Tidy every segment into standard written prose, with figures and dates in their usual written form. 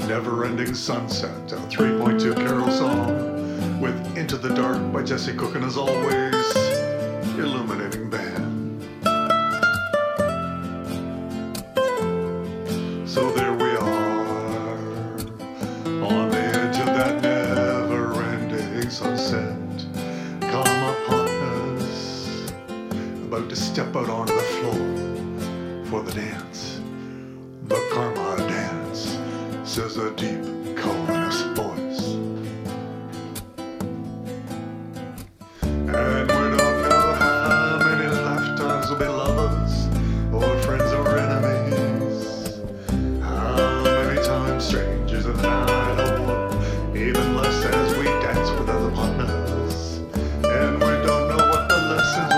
Never-Ending Sunset, a 3.2 Carol song with Into the Dark by Jesse Cook, and as always, illuminating band. So there we are, on the edge of that never-ending sunset. Come upon us, about to step out onto the floor for the dance, the Karma dance, says a deep, colorless voice. And we don't know how many lifetimes we'll be lovers, or friends or enemies. How many times strangers in the night, or even less as we dance with other partners. And we don't know what the lessons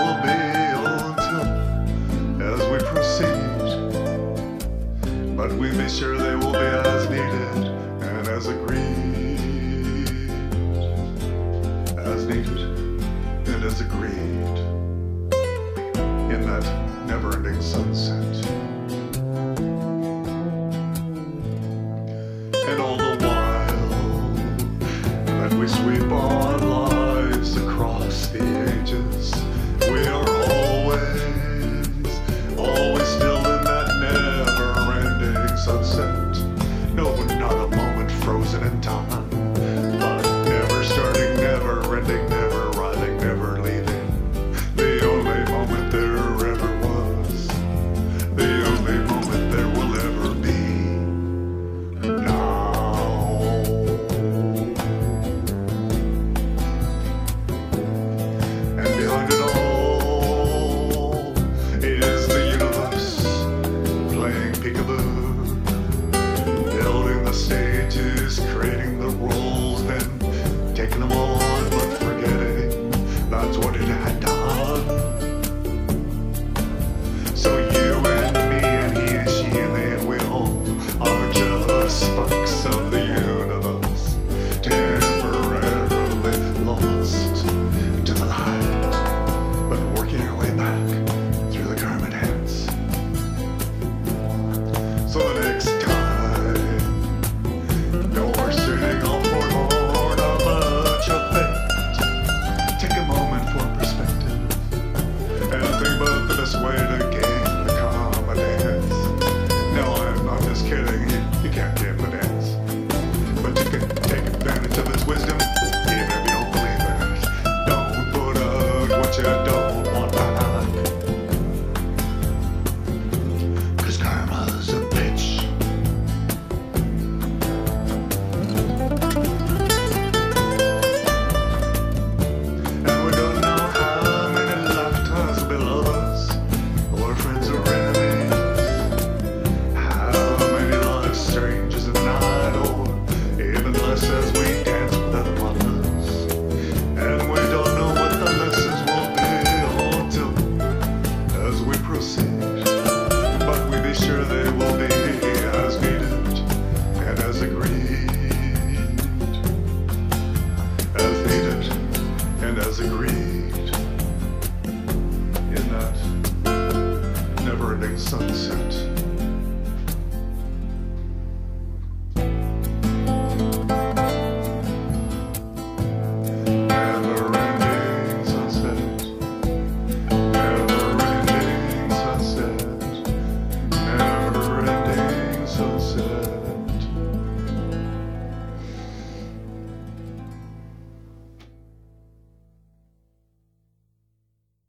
will be until as we proceed. But we be sure they will be as needed and as agreed. As needed and as agreed in that never-ending sunset. And all the while that we sweep our lives across the ages, we are always still in that never-ending sunset. No, not a moment frozen in time, but never starting, never ending, never arriving, never leaving. The only moment there ever was, the only moment there will ever be. Now. And behind it all is the universe playing peekaboo. Building the stages, creating the roles, then taking them on, but forgetting that's what it had done. So you and me and he and she and they and we all are just sparks of the universe, temporarily lost to the light, but working our way back through the Karma dance. So the next time you're sitting all forlorn about your fate, take a moment for perspective and think about the best way to game the Karma dance. No, I'm not just kidding, you can't game the dance, but you can take advantage of its wisdom, even if you don't believe it. Don't put out what you don't want back, 'cause karma's a bitch. And we don't know how many lifetimes we'll be lovers, or friends or enemies. How many lives strangers in the night, or even less as we dance with other partners. And we don't know what the lessons will be until as we proceed. But we be sure they will be as needed and as agreed. As needed and as agreed in that never-ending sunset.